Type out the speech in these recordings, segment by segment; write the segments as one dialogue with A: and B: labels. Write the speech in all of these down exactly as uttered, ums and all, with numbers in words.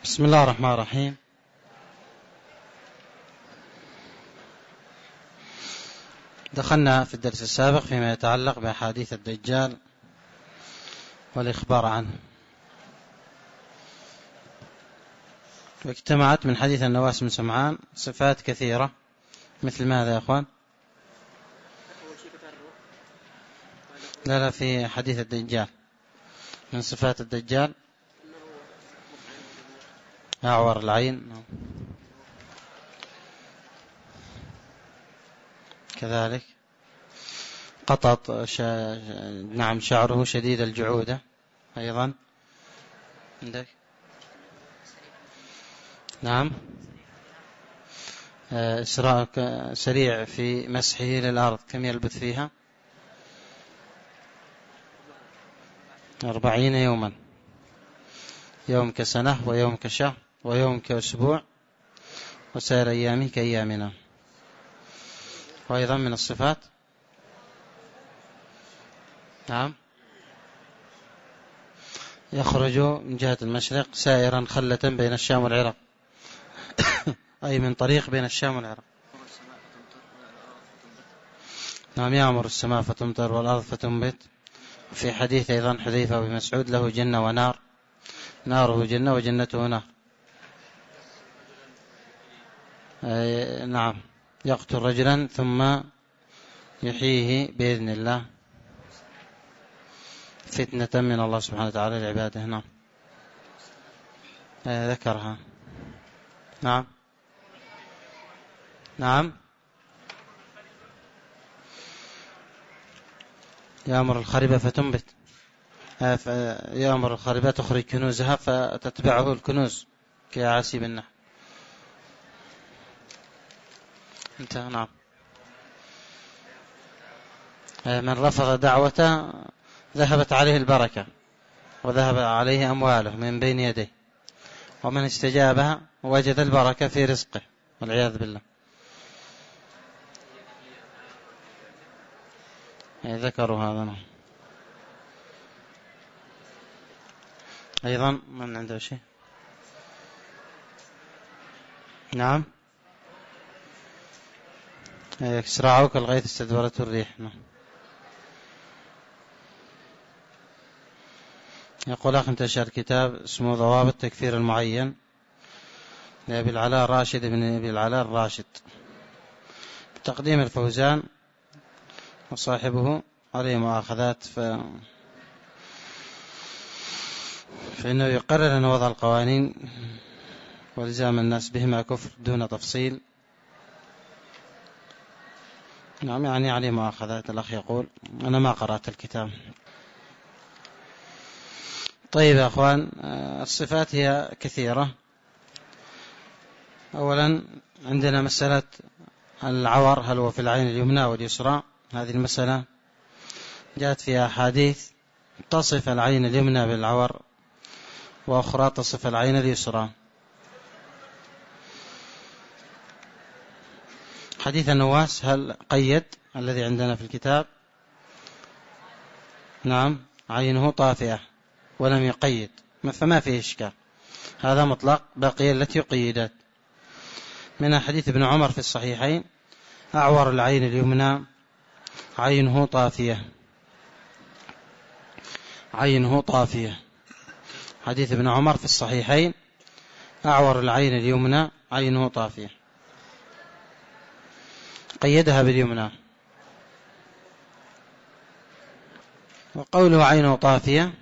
A: بسم الله الرحمن الرحيم. دخلنا في الدرس السابق فيما يتعلق بأحاديث الدجال والإخبار عنه، واجتمعت من حديث النواس بن سمعان صفات كثيرة. مثل ماذا يا أخوان؟ لا لا في حديث الدجال من صفات الدجال أعور العين، كذلك قطط شا... نعم شعره شديد الجعودة أيضا عندك. نعم إسراء سريع في مسحه للأرض. كم يلبث فيها؟ أربعين يوما، يوم كسنة ويوم كشهر ويوم كأسبوع وسائر أيامه كأيامنا. وأيضا من الصفات نعم يخرج من جهة المشرق سائرا خلة بين الشام والعراق أي من طريق بين الشام والعراق. نعم يأمر السماء فتمطر والأرض فتنبت. في حديث أيضا حذيفة بن مسعود له جنة ونار، ناره جنة وجنته نار. نعم يقتل رجلا ثم يحييه بإذن الله فتنة من الله سبحانه وتعالى لعباده. نعم ذكرها. نعم نعم يأمر الخربة فتنبت، يأمر الخربة تخرج كنوزها فتتبعه الكنوز كعاسيب النحل. انتهى. نعم من رفض دعوته ذهبت عليه البركة وذهب عليه أمواله من بين يديه، ومن استجابها وجد البركة في رزقه والعياذ بالله. ذكروا هذا. أيضا من عنده شيء؟ نعم يسرعوا كالغيث استدبرته الريح. نعم. يقول أخ انتشر كتاب اسمه ضوابط تكفير المعين لأبي العلاء راشد بن أبي العلاء الراشد بتقديم الفوزان، وصاحبه عليه مؤاخذات ف... فإنه يقرر أن وضع القوانين والزام الناس بهما كفر دون تفصيل. نعم يعني عليه مؤاخذات. الأخ يقول أنا ما قرأت الكتاب. طيب يا أخوان، الصفات هي كثيرة. أولا عندنا مسألة العور، هل هو في العين اليمنى واليسرى؟ هذه المسألة جاءت فيها أحاديث تصف العين اليمنى بالعور وأخرى تصف العين اليسرى. حديث النواس هل قيد الذي عندنا في الكتاب؟ نعم عينه طافئة ولم يقيد، فما فيه إشكال، هذا مطلق. بقي التي قيدت من حديث ابن عمر في الصحيحين أعور العين اليمنى عينه طافية، عينه طافية. حديث ابن عمر في الصحيحين أعور العين اليمنى عينه طافية، قيدها باليمنى. وقوله عينه طافية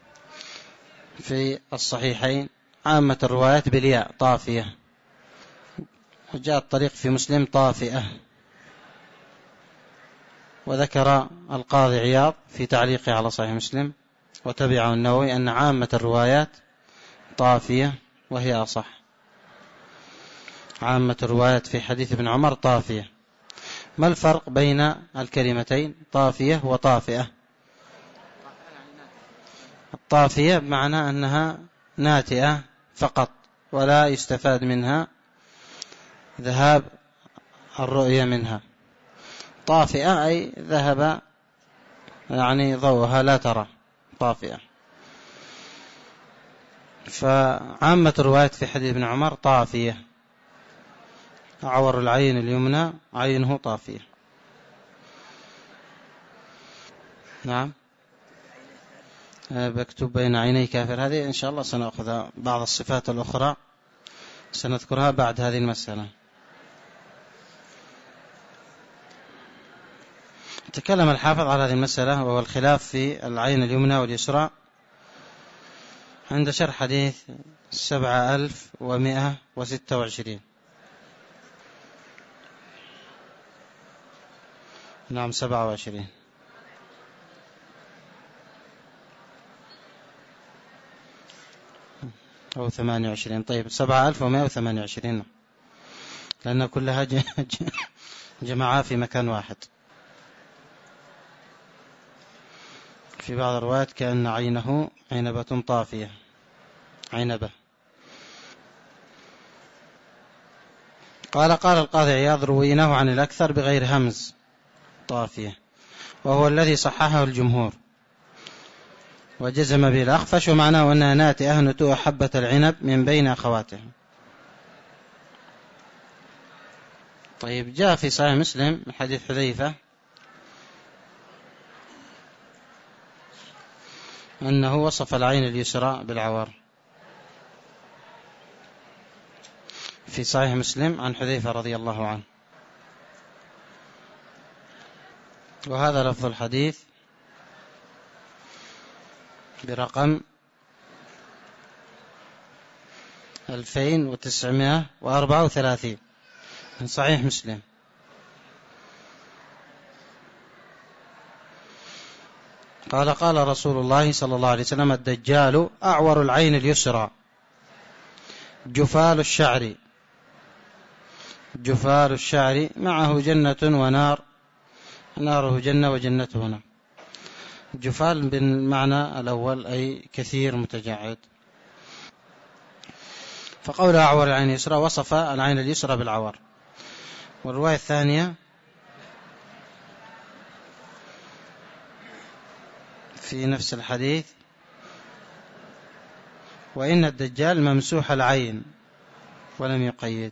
A: في الصحيحين عامة الروايات بالياء طافية، وجاء الطريق في مسلم طافئة. وذكر القاضي عياض في تعليقه على صحيح مسلم وتبعه النووي أن عامة الروايات طافية وهي أصح. عامة الروايات في حديث ابن عمر طافية. ما الفرق بين الكلمتين طافية وطافئة؟ الطافية بمعنى أنها ناتئة فقط ولا يستفاد منها ذهاب الرؤية منها. طافئة أي ذهب يعني ضوءها لا ترى، طافئة. فعامة الروايات في حديث ابن عمر طافية، أعور العين اليمنى عينه طافية. نعم، بكتب بين عيني كافر، هذه إن شاء الله سنأخذ بعض الصفات الأخرى سنذكرها بعد هذه المسألة. تكلم الحافظ على هذه المسألة وهو الخلاف في العين اليمنى واليسرى عند شرح حديث سبعة ألف ومئة وستة وعشرين. نعم سبعة وعشرين. أو ثمانية وعشرين. طيب سبعة ألف ومئة وثمانية وعشرين، لأن كلها جمعها في مكان واحد. في بعض الروايات كأن عينه عنبة طافية، عنبة. قال قال القاضي عياض: رويناه عن الأكثر بغير همز طافية، وهو الذي صححه الجمهور وجزم به الأخفش، ومعناه أنها ناتئة نتوء حبة العنب من بين أخواتها. طيب جاء في صحيح مسلم من حديث حذيفة أنه وصف العين اليسرى بالعور في صحيح مسلم عن حذيفة رضي الله عنه، وهذا لفظ الحديث برقم ألفين وتسعمائة وأربعة وثلاثين من صحيح مسلم. قال قال رسول الله صلى الله عليه وسلم: الدجال أعور العين اليسرى جفال الشعر، جفال الشعر معه جنة ونار، ناره جنة وجنته نار. جفال بالمعنى الأول أي كثير متجعد. فقول أعور العين اليسرى وصف العين اليسرى بالعور. والرواية الثانية في نفس الحديث: وإن الدجال ممسوح العين، ولم يقيد.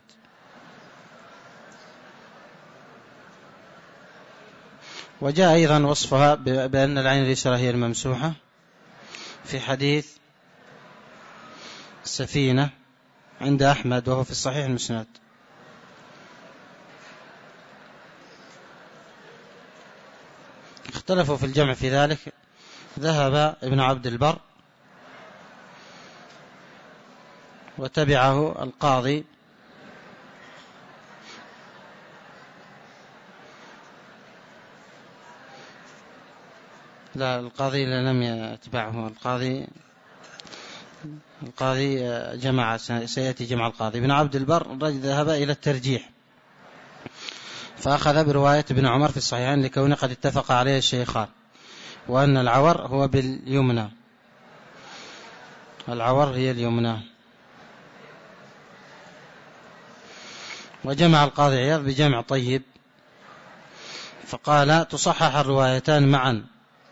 A: وجاء أيضا وصفها بأن العين اليسرى هي الممسوحة في حديث سفينة عند أحمد وهو في الصحيح المسند. اختلفوا في الجمع في ذلك. ذهب ابن عبد البر وتبعه القاضي لا القاضي لم يتبعه. القاضي القاضي جمع، سيأتي جمع القاضي. ابن عبد البر ذهب إلى الترجيح، فأخذ برواية ابن عمر في الصحيحين لكون قد اتفق عليه الشيخان، وأن العور هو باليمنى، العور هي اليمنى. وجمع القاضي عياض بجمع طيب فقال: تصحح الروايتان معا،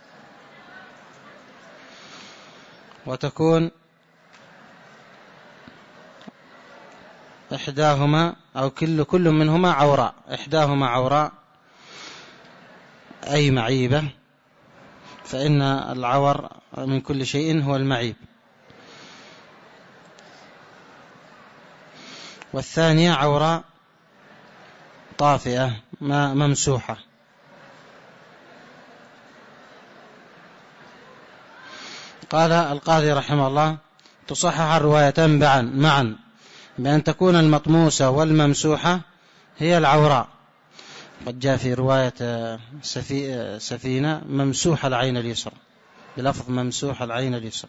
A: وتكون إحداهما أو كل كل منهما عوراء، إحداهما عوراء أي معيبة، فإن العور من كل شيء هو المعيب. والثانية عوراء طافئة ممسوحة. قال القاضي رحمه الله: تصحح الروايتان معا بأن تكون المطموسة والممسوحة هي العوراء. قد جاء في رواية سفي سفينة ممسوح العين اليسرى بلفظ ممسوح العين اليسرى.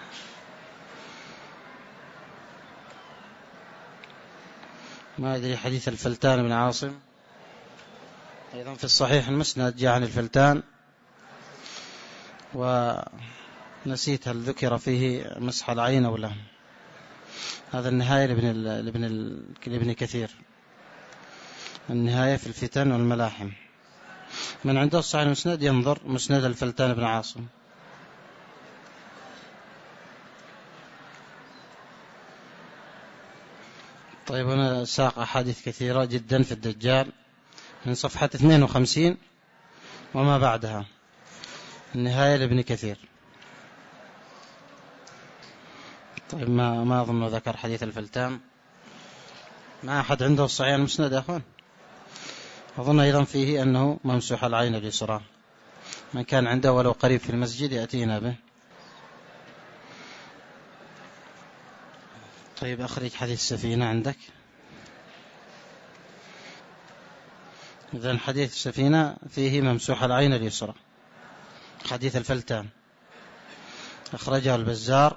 A: ما أدري حديث الفلتان بن عاصم أيضا في الصحيح المسند جاء عن الفلتان، ونسيت هل ذكر فيه مسح العين أو لا. هذا النهاية لابن لابن لابن كثير، النهاية في الفتن والملاحم. من عنده الصحيح المسند ينظر مسند الفلتان بن عاصم. طيب هنا ساق أحاديث كثيرة جدا في الدجال من صفحة اثنين وخمسين وما بعدها، النهاية لابن كثير. طيب ما ما أظن ذكر حديث الفلتان. ما أحد عنده الصحيح المسند يا أخوان؟ أظن أيضا فيه أنه ممسوح العين اليسرى، من كان عنده ولو قريب في المسجد يأتينا به. طيب أخرج حديث السفينة عندك. إذن حديث السفينة فيه ممسوح العين اليسرى. حديث الفلتان أخرجه البزار،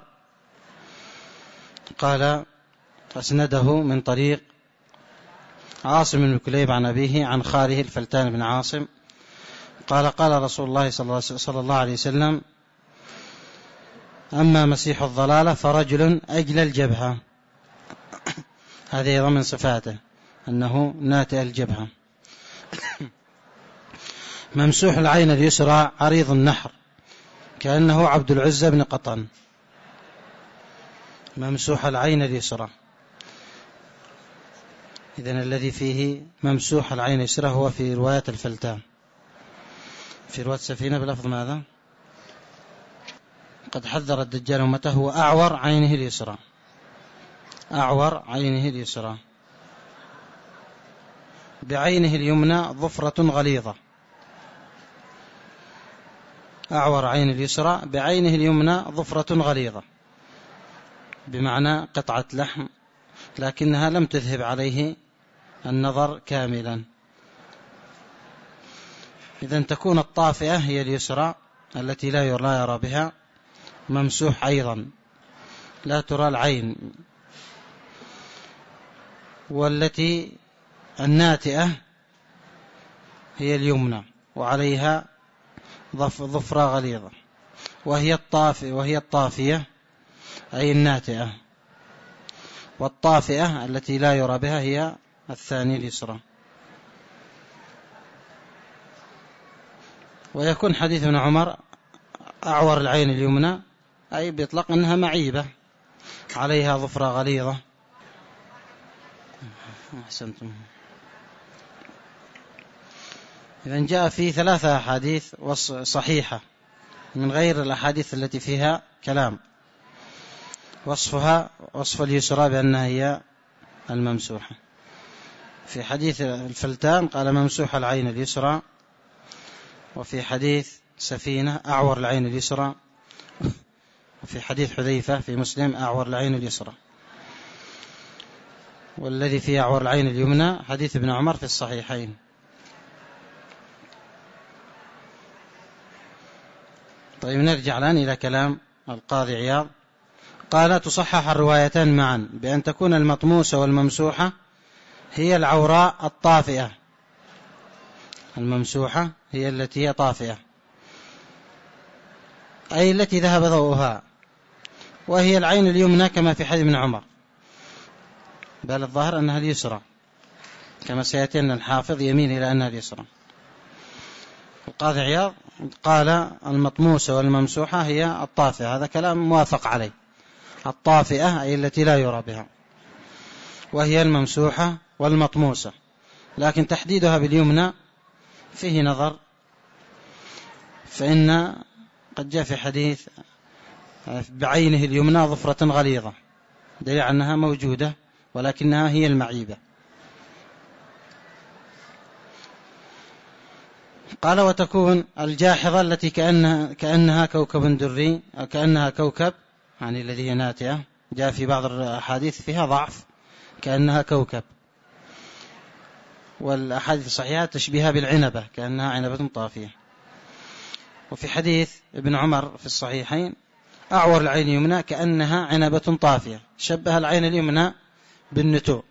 A: قال أسنده من طريق عاصم بن كليب عن أبيه عن خاله الفلتان بن عاصم قال قال رسول الله صلى الله عليه وسلم: أما مسيح الضلالة فرجل أجل الجبهة. هذه أيضا من صفاته أنه ناتئ الجبهة. ممسوح العين اليسرى عريض النحر كأنه عبد العزى بن قطن. ممسوح العين اليسرى. إذن الذي فيه ممسوح العين اليسرى هو في رواية الفلتان. في رواية السفينة بلفظ ماذا؟ قد حذر الدجال أمته هو أعور عينه اليسرى. أعور عينه اليسرى، بعينه اليمنى ظفرة غليظة. أعور عين اليسرى بعينه اليمنى ظفرة غليظة، بمعنى قطعة لحم لكنها لم تذهب عليه النظر كاملا. إذن تكون الطافئة هي اليسرى التي لا يرى بها، ممسوح أيضا لا ترى العين، والتي الناتئة هي اليمنى وعليها ظفرة غليظة، وهي الطافئة وهي الطافية أي الناتئة، والطافئة التي لا يرى بها هي الثانية اليسرى. ويكون حديث ابن عمر أعور العين اليمنى أي بيطلق أنها معيبة عليها ظفرة غليظة. أحسنتم. إذن جاء في ثلاثة أحاديث صحيحة من غير الأحاديث التي فيها كلام، وصفها وصف اليسرى بأنها هي الممسوحة. في حديث الفلتان قال ممسوح العين اليسرى، وفي حديث سفينة أعور العين اليسرى، وفي حديث حذيفة في مسلم أعور العين اليسرى. والذي فيه أعور العين اليمنى حديث ابن عمر في الصحيحين. طيب نرجع الآن إلى كلام القاضي عياض. قال تصحح الروايتان معا بأن تكون المطموسة والممسوحة هي العوراء الطافئة. الممسوحة هي التي هي طافئة أي التي ذهب ضوءها، وهي العين اليمنى كما في حديث ابن عمر، بل الظاهر أنها اليسرى كما سيأتي أن الحافظ يميل إلى أنها اليسرى. القاضي عياض قال المطموسة والممسوحة هي الطافئة، هذا كلام موافق عليه. الطافئة أي التي لا يرى بها، وهي الممسوحة والمطموسة، لكن تحديدها باليمنى فيه نظر، فإن قد جاء في حديث بعينه اليمنى ظفرة غليظة، دليل أنها موجودة ولكنها هي المعيبة. قال وتكون الجاحظة التي كأنها, كأنها كوكب دري أو كأنها كوكب، يعني الذي هي ناتئة، جاء في بعض الأحاديث فيها ضعف كأنها كوكب، والأحاديث الصحيحة تشبيها بالعنبة كأنها عنبة طافية. وفي حديث ابن عمر في الصحيحين أعور العين اليمنى كأنها عنبة طافية، شبه العين اليمنى بالنتوء.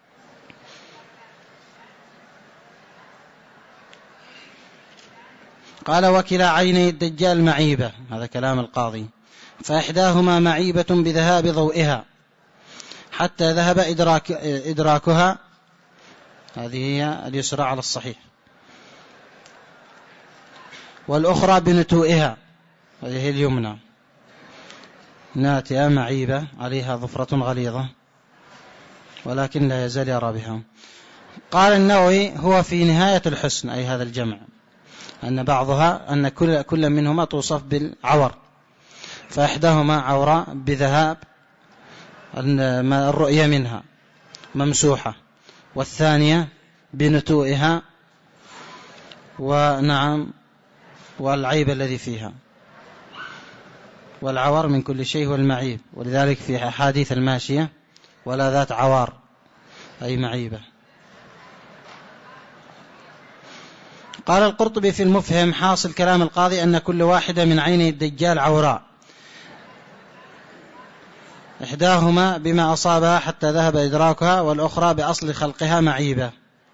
A: قال وكلا عيني الدجال معيبة، هذا كلام القاضي، فإحداهما معيبة بذهاب ضوئها حتى ذهب إدراك إدراكها، هذه هي اليسرى على الصحيح، والأخرى بنتوئها، هذه هي اليمنى ناتئة معيبة عليها ظفرة غليظة. ولكن لا يزال يرى بها. قال النووي هو في نهاية الحسن، أي هذا الجمع، أن بعضها أن كل, كل منهما توصف بالعور، فإحداهما عوراء بذهاب الرؤية منها ممسوحة، والثانية بنتوئها ونعم والعيب الذي فيها. والعور من كل شيء هو المعيب، ولذلك في أحاديث الماشية ولا ذات عوار أي معيبة. قال القرطبي في المفهم حاصل كلام القاضي أن كل واحدة من عيني الدجال عوراء، إحداهما بما أصابها حتى ذهب إدراكها، والأخرى بأصل خلقها معيبة.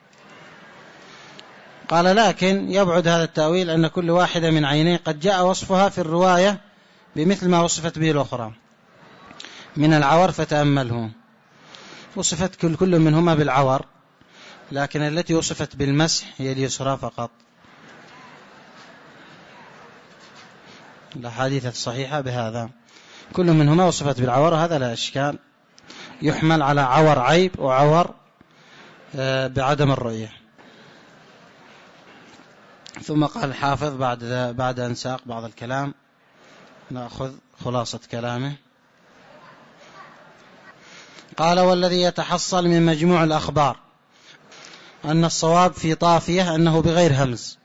A: قال لكن يبعد هذا التأويل أن كل واحدة من عينيه قد جاء وصفها في الرواية بمثل ما وصفت به الأخرى من العور، فتأمله. وصفت كل, كل منهما بالعور، لكن التي وصفت بالمسح هي اليسرى فقط. الأحاديث الصحيحة بهذا كل منهما وصفت بالعور، هذا لا إشكال، يحمل على عور عيب وعور بعدم الرؤية. ثم قال الحافظ بعد بعد أن ساق بعض الكلام نأخذ خلاصة كلامه. قال والذي يتحصل من مجموع الأخبار أن الصواب في طافية أنه بغير همز.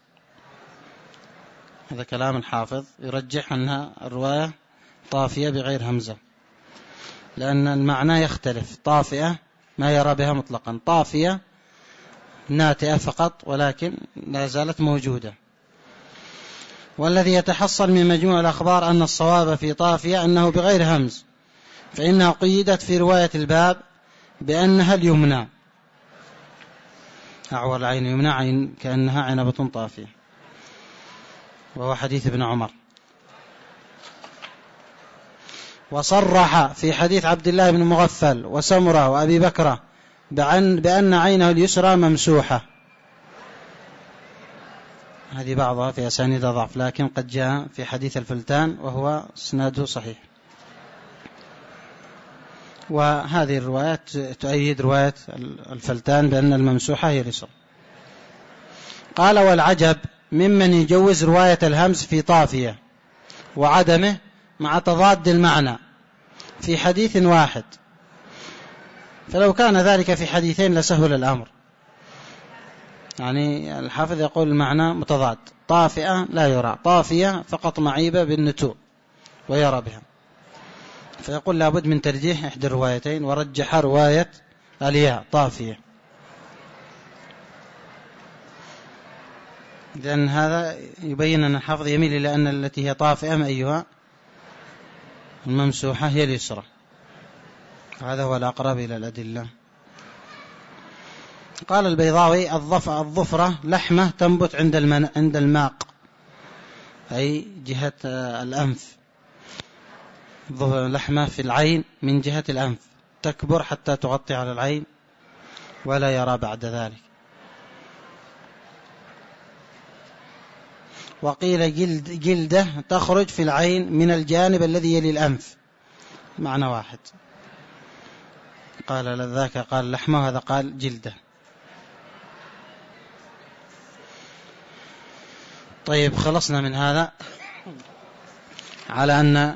A: هذا كلام الحافظ يرجح أنها الرواية طافية بغير همزة، لأن المعنى يختلف. طافئة ما يرى بها مطلقا، طافية ناتئة فقط ولكن لا زالت موجودة. والذي يتحصل من مجموع الأخبار أن الصواب في طافية أنه بغير همز، فإنها قيدت في رواية الباب بأنها اليمنى، أعور العين يمنى عين كأنها عنبة طافية، وهو حديث ابن عمر. وصرح في حديث عبد الله بن مغفل وسمرة وأبي بكرة بأن عينه اليسرى ممسوحة. هذه بعضها في أسانيد ضعف، لكن قد جاء في حديث الفلتان وهو اسناده صحيح. وهذه الروايات تؤيد رواية الفلتان بأن الممسوحة هي اليسرى. قال والعجب ممن يجوز رواية الهمز في طافية وعدمه مع تضاد المعنى في حديث واحد، فلو كان ذلك في حديثين لسهل الأمر. يعني الحافظ يقول المعنى متضاد، طافئة لا يرى، طافية فقط معيبة بالنتوء ويرى بها، فيقول لابد من ترجيح إحدى الروايتين، ورجح رواية الياء طافية. لأن هذا يبين أن الحافظ يميل إلى أن التي هي طافئة ما أيها الممسوحة هي اليسرى، هذا هو الأقرب إلى الأدلة. قال البيضاوي الظفرة لحمة تنبت عند عند الماق، أي جهة الأنف، لحمة في العين من جهة الأنف تكبر حتى تغطي على العين ولا يرى بعد ذلك. وقيل جلد جلدة تخرج في العين من الجانب الذي يلي الأنف، معنى واحد. قال ذاك قال لحمة وهذا قال جلدة. طيب خلصنا من هذا على أن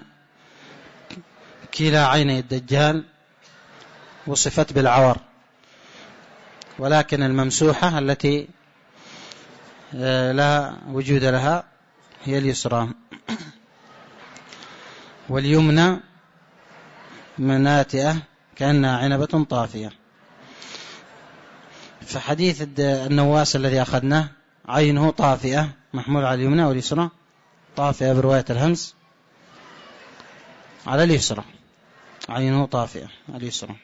A: كلا عيني الدجال وصفت بالعور، ولكن الممسوحة التي لا وجود لها هي اليسرى، واليمنى مناتئة كأنها عنبة طافية. فحديث النواس الذي أخذناه عينه طافئة محمول على اليمنى، واليسرى طافئة برواية الهمز على اليسرى، عينه طافئة اليسرى.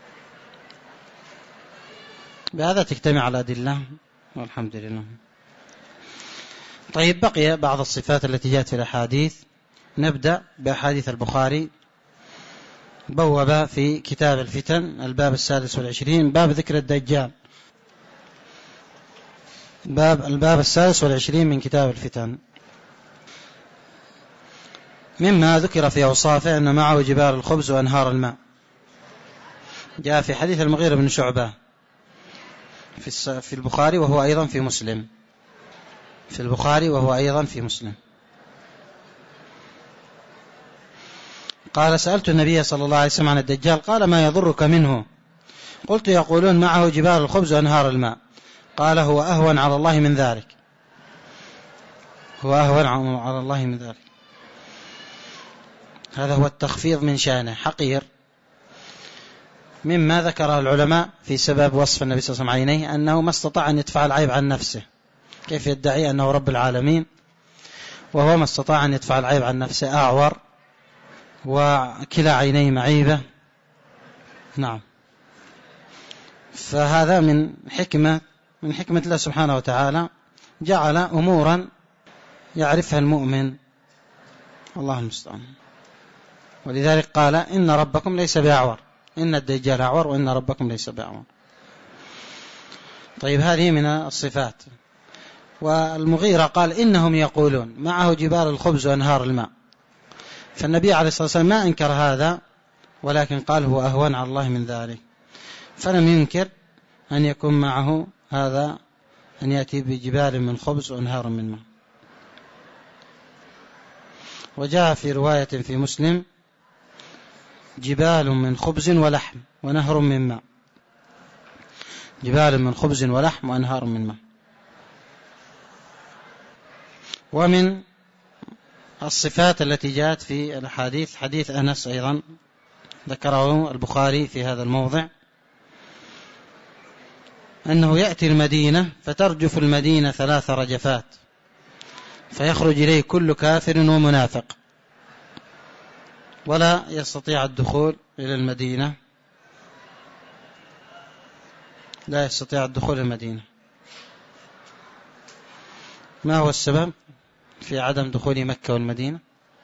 A: بهذا تجتمع الأدلة والحمد لله. طيب بقي بعض الصفات التي جاءت في الأحاديث. نبدأ بأحاديث البخاري. بوب في كتاب الفتن الباب السادس والعشرين باب ذكر الدجال، باب الباب السادس والعشرين من كتاب الفتن. مما ذكر في أوصافه أن معه جبال الخبز وأنهار الماء، جاء في حديث المغيرة بن شعبة في البخاري وهو أيضا في مسلم، في البخاري وهو أيضا في مسلم. قال: سألت النبي صلى الله عليه وسلم عن الدجال قال: ما يضرك منه؟ قلت: يقولون معه جبال الخبز وأنهار الماء. قال: هو أهون على الله من ذلك، هو أهون على الله من ذلك. هذا هو التخفيض من شأنه، حقير. مما ذكره العلماء في سبب وصف النبي صلى الله عليه وسلم عينيه أنه ما استطاع أن يدفع العيب عن نفسه. كيف يدعي أنه رب العالمين وهو ما استطاع أن يدفع العيب عن نفسه؟ أعور وكلا عينيه معيبة. نعم. فهذا من حكمة من حكمة الله سبحانه وتعالى، جعل أمورا يعرفها المؤمن، الله المستعان. ولذلك قال: إن ربكم ليس بأعور، إن الدجال أعور وإن ربكم ليس بأعور. طيب، هذه من الصفات. والمغيرة قال: إنهم يقولون معه جبال الخبز وأنهار الماء. فالنبي عليه الصلاة والسلام ما أنكر هذا، ولكن قال: هو أهون على الله من ذلك. فلم ينكر أن يكون معه هذا، أن يأتي بجبال من خبز وأنهار من ماء. وجاء في رواية في مسلم: جبال من خبز ولحم ونهر من ماء، جبال من خبز ولحم وأنهار من ماء. ومن الصفات التي جاءت في الحديث حديث أنس أيضا ذكره البخاري في هذا الموضع، أنه يأتي المدينة فترجف المدينة ثلاث رجفات، فيخرج إليه كل كافر ومنافق، ولا يستطيع الدخول إلى المدينة، لا يستطيع الدخول إلى المدينة. ما هو السبب في عدم دخول مكة والمدينة؟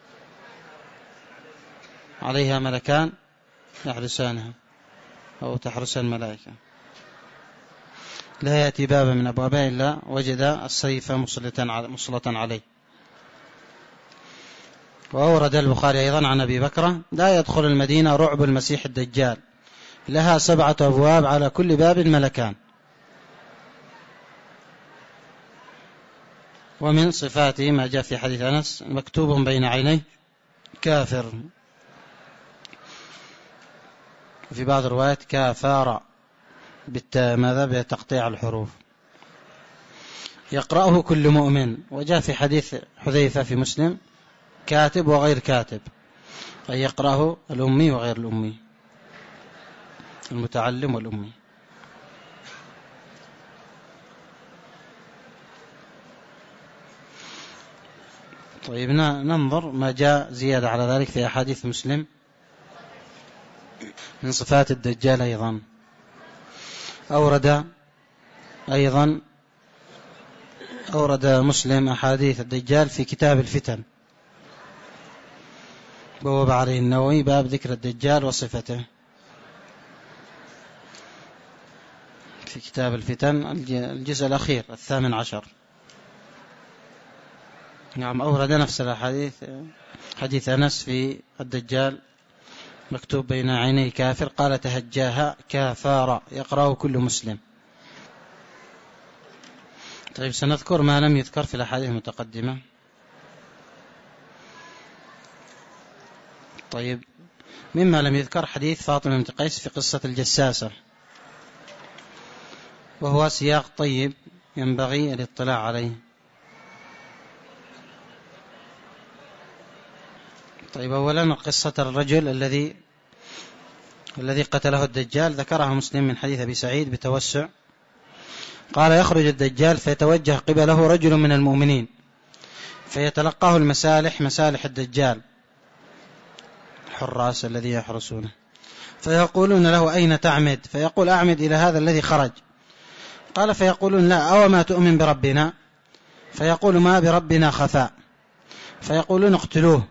A: عليها ملكان يحرسانها أو تحرسها الملائكة. لا يأتي بابا من أبوابها إلا وجد السيف مصلة عليه. وأورد البخاري أيضا عن أبي بكر: لا يدخل المدينة رعب المسيح الدجال، لها سبعة أبواب على كل باب ملكان. ومن صفاته ما جاء في حديث أنس: مكتوب بين عينيه كافر، وفي بعض الروايات كافار ماذا بتقطيع الحروف، يقرأه كل مؤمن. وجاء في حديث حذيفة في مسلم: كاتب وغير كاتب، أي يقرأه الأمي وغير الأمي، المتعلم والأمي. طيب، ننظر ما جاء زيادة على ذلك في أحاديث مسلم من صفات الدجال. أيضا أورد أيضا أورد مسلم أحاديث الدجال في كتاب الفتن، بواب عليه النووي باب ذكر الدجال وصفته، في كتاب الفتن الجزء الأخير الثامن عشر. نعم، أورد نفس الحديث حديث أنس في الدجال مكتوب بين عيني كافر، قال: تهجاها كافارا، يقرأه كل مسلم. طيب، سنذكر ما لم يذكر في الأحاديث المتقدمة. طيب، مما لم يذكر حديث فاطمة بنت قيس في قصة الجساسة، وهو سياق طيب ينبغي الاطلاع عليه. طيب، أولا قصة الرجل الذي الذي قتله الدجال ذكرها مسلم من حديث أبي سعيد بتوسع. قال: يخرج الدجال فيتوجه قبله رجل من المؤمنين فيتلقاه المسالح، مسالح الدجال، الحراس الذي يحرسونه، فيقولون له: أين تعمد؟ فيقول: أعمد إلى هذا الذي خرج. قال: فيقولون: لا، أو ما تؤمن بربنا؟ فيقول: ما بربنا خفاء. فيقولون: اقتلوه.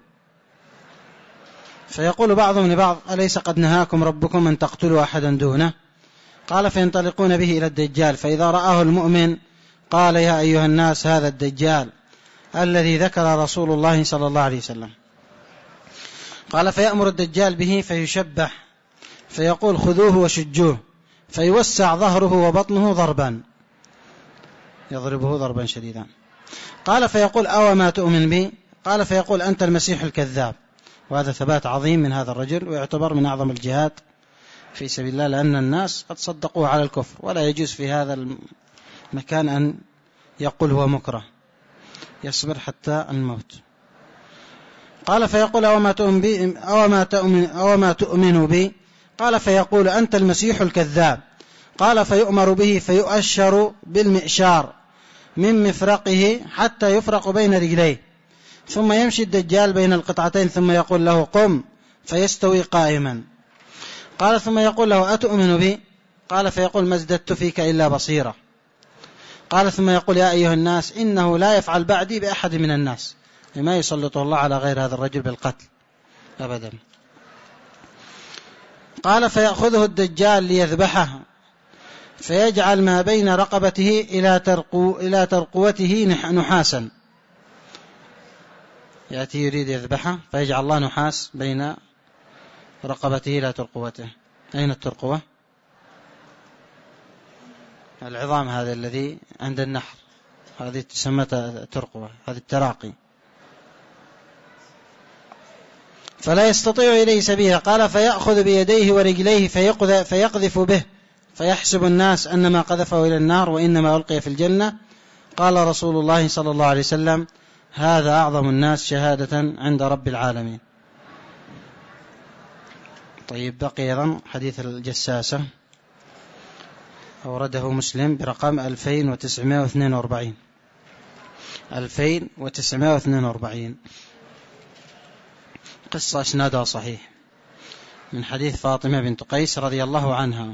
A: فيقول بعضهم لبعض: أليس قد نهاكم ربكم أن تقتلوا أحدا دونه؟ قال: فينطلقون به إلى الدجال، فإذا رآه المؤمن قال: يا أيها الناس، هذا الدجال الذي ذكر رسول الله صلى الله عليه وسلم. قال: فيأمر الدجال به فيشبح فيقول خذوه وشجوه، فيوسع ظهره وبطنه ضربا، يضربه ضربا شديدا. قال فيقول أو ما تؤمن بي؟ قال فيقول أنت المسيح الكذاب. وهذا ثبات عظيم من هذا الرجل، ويعتبر من أعظم الجهاد في سبيل الله، لأن الناس قد صدقوه على الكفر، ولا يجوز في هذا المكان أن يقول هو مكره، يصبر حتى الموت. قال فيقول أو ما تؤمن بي أو ما تؤمن أو ما تؤمن بي؟ قال فيقول أنت المسيح الكذاب. قال فيؤمر به فيؤشر بالمئشار من مفرقه حتى يفرق بين رجليه، ثم يمشي الدجال بين القطعتين ثم يقول له قم، فيستوي قائما. قال ثم يقول له أتؤمن بي؟ قال فيقول ما ازددت فيك إلا بصيرة. قال ثم يقول يا أيها الناس إنه لا يفعل بعدي بأحد من الناس، ما يسلط الله على غير هذا الرجل بالقتل أبدا. قال فيأخذه الدجال ليذبحه، فيجعل ما بين رقبته إلى ترقو إلى ترقوته نحاسا، يأتي يريد يذبحه فيجعل الله نحاس بين رقبته إلى ترقوته. أين الترقوة؟ العظام هذا الذي عند النحر، هذه تسمى ترقوة، هذه التراقي، فلا يستطيع إليه سبيلا. قال فيأخذ بيديه ورجليه فيقذف به، فيحسب الناس أنما قذفه إلى النار وإنما ألقي في الجنة. قال رسول الله صلى الله عليه وسلم هذا أعظم الناس شهادة عند رب العالمين. طيب بقي أيضا حديث الجساسة، أورده مسلم برقم ألفين وتسعمائة واثنين وأربعين ألفين وتسعمائة واثنين وأربعين. قصة إسنادها صحيح من حديث فاطمة بنت قيس رضي الله عنها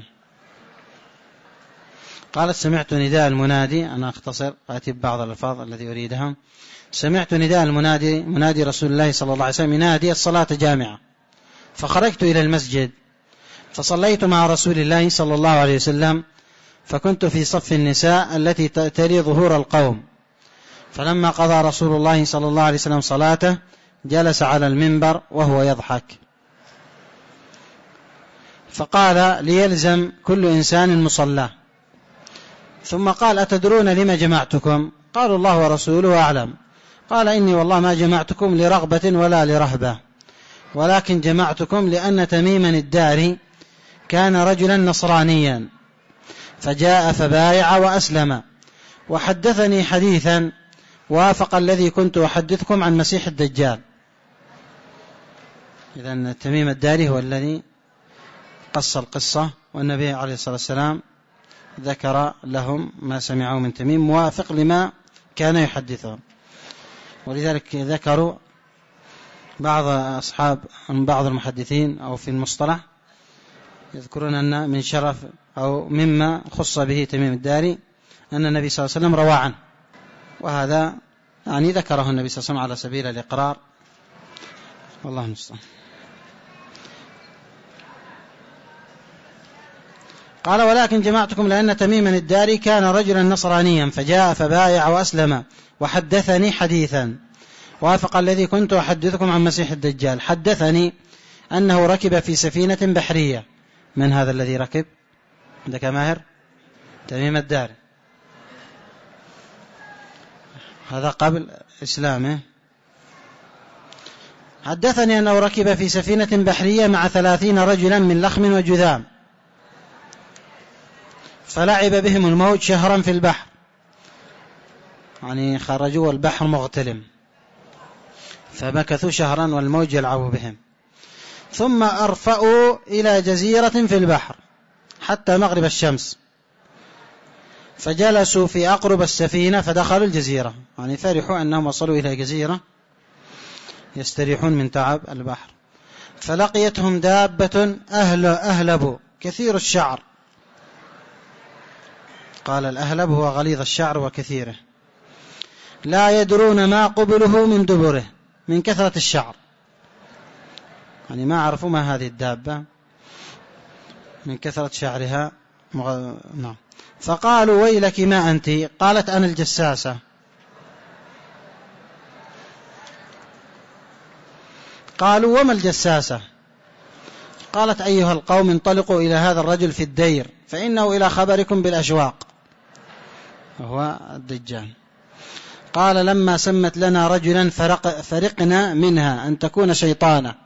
A: قالت سمعت نداء المنادي، أنا أختصر أتي ببعض الألفاظ الذي أريدها. سمعت نداء المنادي منادي رسول الله صلى الله عليه وسلم ينادي الصلاة جامعة، فخرجت إلى المسجد فصليت مع رسول الله صلى الله عليه وسلم، فكنت في صف النساء التي تلي ظهور القوم. فلما قضى رسول الله صلى الله عليه وسلم صلاته جلس على المنبر وهو يضحك، فقال ليلزم كل إنسان مصلاه، ثم قال أتدرون لما جمعتكم؟ قالوا الله ورسوله أعلم. قال إني والله ما جمعتكم لرغبة ولا لرهبة، ولكن جمعتكم لأن تميما الداري كان رجلا نصرانيا فجاء فبايع وأسلم، وحدثني حديثا وافق الذي كنت أحدثكم عن مسيح الدجال. إذن تميم الداري هو الذي قص القصة، والنبي عليه الصلاة والسلام ذكر لهم ما سمعوا من تميم موافق لما كان يحدثهم. ولذلك ذكروا بعض أصحاب بعض المحدثين أو في المصطلح يذكرون أن من شرف أو مما خص به تميم الداري أن النبي صلى الله عليه وسلم روى عنه، وهذا يعني ذكره النبي صلى الله عليه وسلم على سبيل الإقرار، والله المستعان. قال ولكن جمعتكم لأن تميما الداري كان رجلا نصرانيا فجاء فبايع وأسلم، وحدثني حديثا وافق الذي كنت أحدثكم عن مسيح الدجال. حدثني أنه ركب في سفينة بحرية. من هذا الذي ركب؟ عندك ماهر؟ تميم الداري، هذا قبل إسلامه. حدثني أنه ركب في سفينة بحرية مع ثلاثين رجلا من لخم وجذام، فلعب بهم الموج شهرا في البحر، يعني خرجوا والبحر مغتلم، فمكثوا شهرا والموج يلعب بهم، ثم أرفأوا إلى جزيرة في البحر حتى مغرب الشمس، فجلسوا في أقرب السفينة فدخلوا الجزيرة، يعني فرحوا أنهم وصلوا إلى جزيرة يستريحون من تعب البحر. فلقيتهم دابة أهل أهلب كثير الشعر، قال الأهلب هو غليظ الشعر وكثيره، لا يدرون ما قبله من دبره من كثرة الشعر، يعني ما عرفوا ما هذه الدابة من كثرة شعرها مغ... نعم. فقالوا ويلك ما أنت؟ قالت أنا الجساسة. قالوا وما الجساسة؟ قالت أيها القوم انطلقوا إلى هذا الرجل في الدير فإنه إلى خبركم بالأشواق، وهو الدجال. قال لما سمت لنا رجلا فرق فرقنا منها أن تكون شيطانا.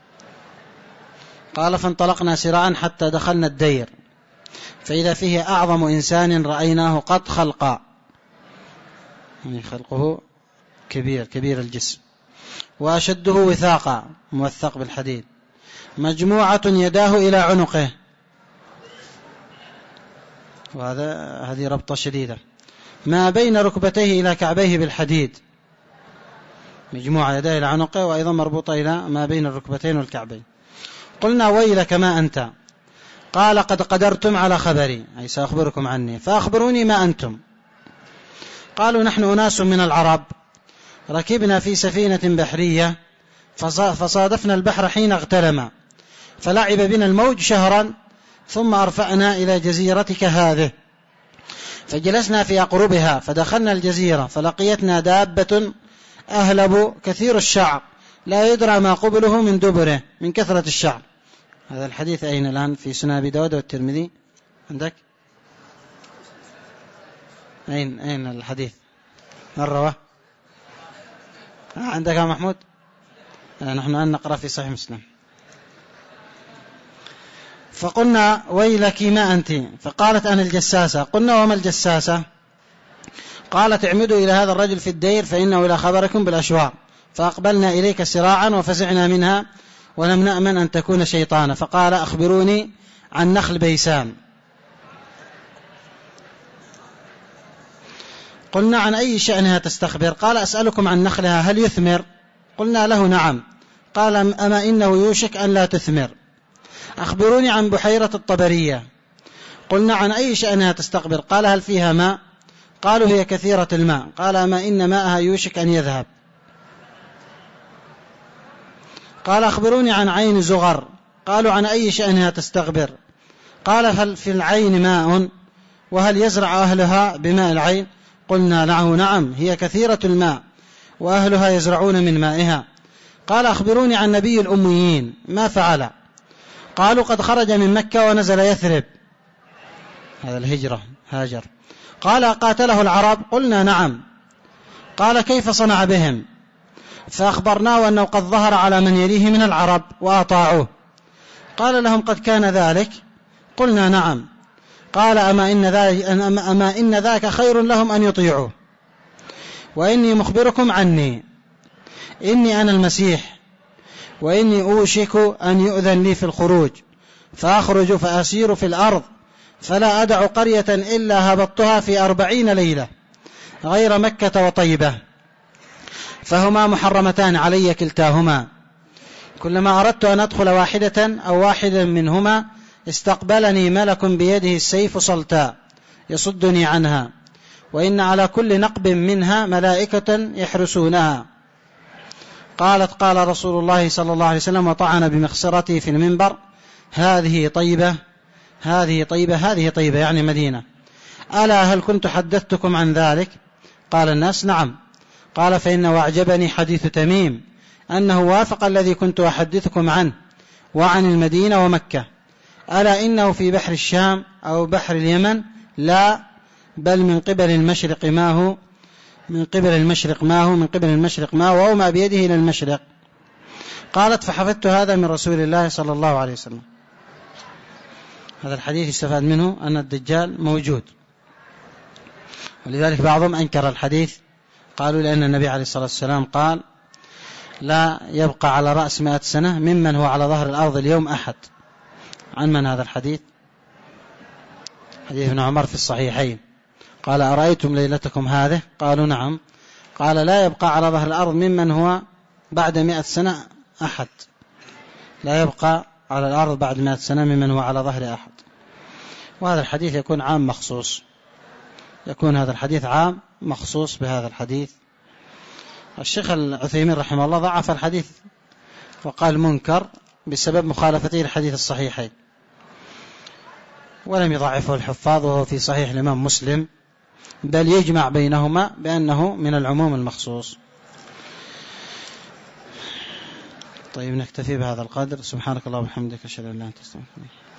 A: قال فانطلقنا سراعا حتى دخلنا الدير فإذا فيه أعظم إنسان رأيناه قد خلقا، يعني خلقه كبير كبير الجسم، وأشده وثاقا موثق بالحديد، مجموعة يداه إلى عنقه، وهذا هذه ربطة شديدة، ما بين ركبتيه إلى كعبيه بالحديد، مجموعة يداه إلى عنقه وأيضا مربوطة إلى ما بين الركبتين والكعبين. قلنا ويلك ما أنت؟ قال قد قدرتم على خبري، أي سأخبركم عني، فأخبروني ما أنتم. قالوا نحن أناس من العرب ركبنا في سفينة بحرية فصادفنا البحر حين اغتلم فلعب بنا الموج شهرا ثم أرفعنا إلى جزيرتك هذه فجلسنا في أقربها فدخلنا الجزيرة فلقيتنا دابة أهلب كثير الشعر لا يدرى ما قبله من دبره من كثرة الشعر. هذا الحديث أين الآن؟ في سنن أبي داود والترمذي. عندك أين أين الحديث؟ من رواه؟ عندك يا محمود؟ نحن الآن نقرأ في صحيح مسلم. فقلنا ويلك ما أنت؟ فقالت أنا الجساسة. قلنا وما الجساسة؟ قالت اعمدوا إلى هذا الرجل في الدير فإنه إلى خبركم بالأشواق. فأقبلنا إليك سراعا وفزعنا منها ولم نأمن أن تكون شيطانا. فقال أخبروني عن نخل بيسان. قلنا عن أي شأنها تستخبر؟ قال أسألكم عن نخلها هل يثمر؟ قلنا له نعم. قال أما إنه يوشك أن لا تثمر. أخبروني عن بحيرة الطبرية. قلنا عن أي شأنها تستخبر؟ قال هل فيها ماء؟ قالوا هي كثيرة الماء. قال أما إن ماءها يوشك أن يذهب. قال أخبروني عن عين زغر. قالوا عن أي شأنها تستخبر؟ قال هل في العين ماء وهل يزرع أهلها بماء العين؟ قلنا له نعم هي كثيرة الماء وأهلها يزرعون من مائها. قال أخبروني عن نبي الأميين ما فعل؟ قالوا قد خرج من مكة ونزل يثرب، هذا الهجرة هاجر. قال قاتله العرب؟ قلنا نعم. قال كيف صنع بهم؟ فأخبرناه أنه قد ظهر على من يليه من العرب وأطاعوه. قال لهم قد كان ذلك؟ قلنا نعم. قال أما إن ذاك, أما إن ذاك خير لهم أن يطيعوه. وإني مخبركم عني إني أنا المسيح وإني أوشك أن يؤذن لي في الخروج فأخرج فأسير في الأرض فلا أدع قرية إلا هبطتها في أربعين ليلة غير مكة وطيبة فهما محرمتان علي كلتاهما. كلما أردت أن أدخل واحدة أو واحدا منهما استقبلني ملك بيده السيف صلتا يصدني عنها وإن على كل نقب منها ملائكة يحرسونها. قالت قال رسول الله صلى الله عليه وسلم وطعن بمخصرته في المنبر هذه طيبة هذه طيبة هذه طيبة يعني مدينة. ألا هل كنت حدثتكم عن ذلك؟ قال الناس نعم. قال فإنه أعجبني حديث تميم أنه وافق الذي كنت أحدثكم عنه وعن المدينة ومكة. ألا إنه في بحر الشام أو بحر اليمن؟ لا بل من قبل المشرق ما هو من قبل المشرق ما هو من قبل المشرق ما هو وما بيده إلى المشرق. قالت فحفظت هذا من رسول الله صلى الله عليه وسلم. هذا الحديث يستفاد منه أن الدجال موجود، ولذلك بعضهم أنكر الحديث قالوا لأن النبي عليه الصلاة والسلام قال لا يبقى على رأس مئة سنة ممن هو على ظهر الأرض اليوم أحد. عن من هذا الحديث؟ حديث ابن عمر في الصحيحين قال أرأيتم ليلتكم هذه؟ قالوا نعم. قال لا يبقى على ظهر الأرض ممن هو بعد مئة سنة أحد، لا يبقى على الأرض بعد مئة سنة ممن هو على ظهر أحد. وهذا الحديث يكون عام مخصوص، يكون هذا الحديث عام مخصوص بهذا الحديث. الشيخ العثيمين رحمه الله ضعف الحديث وقال منكر بسبب مخالفته الحديث الصحيحين، ولم يضعفه الحفاظ وهو في صحيح الإمام مسلم، بل يجمع بينهما بأنه من العموم المخصوص. طيب نكتفي بهذا القدر. سبحانك اللهم وبحمدك، أشهد أن لا إله إلا أنت، أستغفرك.